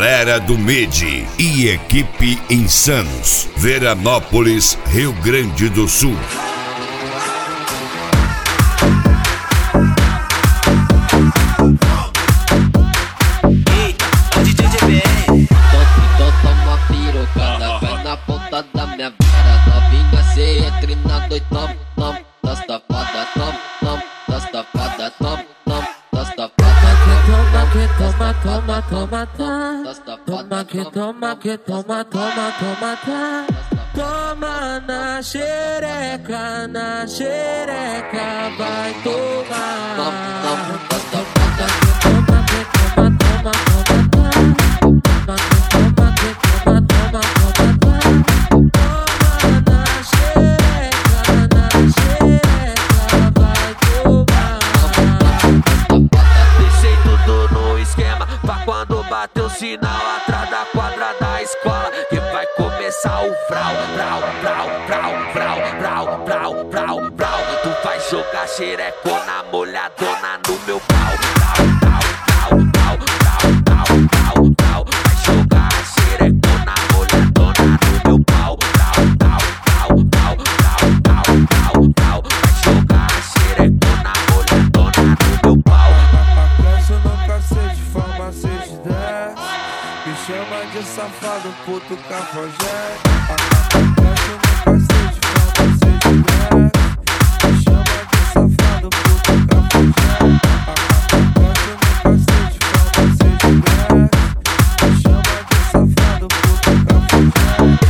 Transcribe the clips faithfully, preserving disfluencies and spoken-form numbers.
Galera do Mede e equipe Insanos, Veranópolis, Rio Grande do Sul. Eita, o D J G B R. Então toma pirocada, vai na ponta da minha vara. Novinha, cê entra na dois, tom, tom, das tapadas, tom, tom, das tapadas, tom, tom, das tapadas. Toma que toma, toma, toma, tá. Toma que toma, que toma, toma, toma, tá. Toma na xereca, na xereca, vai tomar. Tom, tom, das tapadas. Toma que toma, toma, toma, tá. Toma que toma, que toma, toma, toma, tá. Toma na xereca, na xereca, vai tomar. Deixei tudo no esquema pra quando bater o sinal atrás da quadra da escola, que vai começar o frau, frau, frau, frau, frau, frau, frau, frau, frau. Tu vai jogar xerecona molhadona no meu pau, frau, frau, frau, frau, frau, frau, frau. Vai jogar xerecona molhadona no meu pau, frau, frau, frau, frau, frau, frau, frau. Vai jogar xerecona molhadona no meu pau. Caixa no cacete, forma seis de dez. Me chama de safado, puto cafajeste. Caixa no cacete, forma seis de dez. Me chama de safado, puto cafajeste. Caixa no cacete, forma seis de dez. Me chama de safado, puto cafajeste.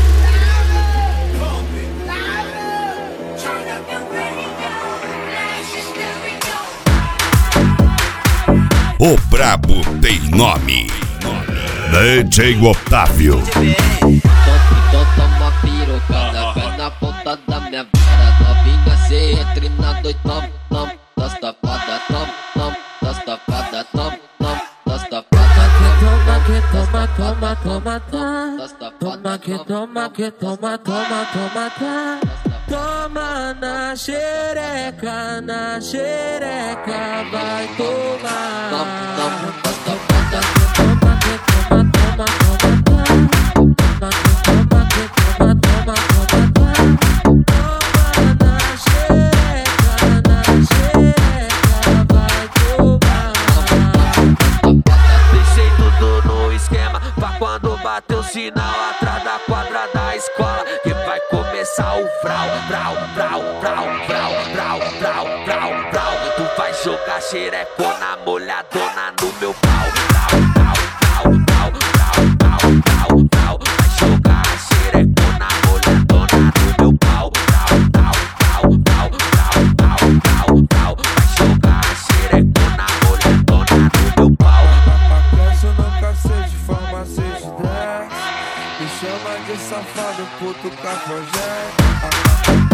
O brabo tem nome. D J Otávio. Então toma pirocada, vai na ponta da minha vara. Novinha, cê entra na dois, tom, tom, das tapadas, tom, tom, das tapadas, tom, tom, das tapadas. Toma que toma, toma, toma, tá. Toma que toma, que toma, toma, toma, tá. Toma na xereca, na xereca, vai tomar. Tom, tom, das tapadas. Toma que toma, toma, toma, tá. Toma que toma, que toma, toma, toma, tá. Toma na xereca, na xereca, vai tomar. Deixei tudo no esquema pra quando bater o sinal atrás da quadra da escola, que vai começar o frau, frau, frau, frau, frau, frau, frau, frau, frau. Tu vai jogar xerecona molhadona no meu pau, frau, frau, frau, frau, frau, frau, frau. Vai jogar xerecona molhadona no meu pau, frau, frau, frau, frau, frau, frau, frau. Vai jogar xerecona molhadona no meu pau. Caixa no cacete, forma seis de dez. Me chama de safado, puto cafajeste.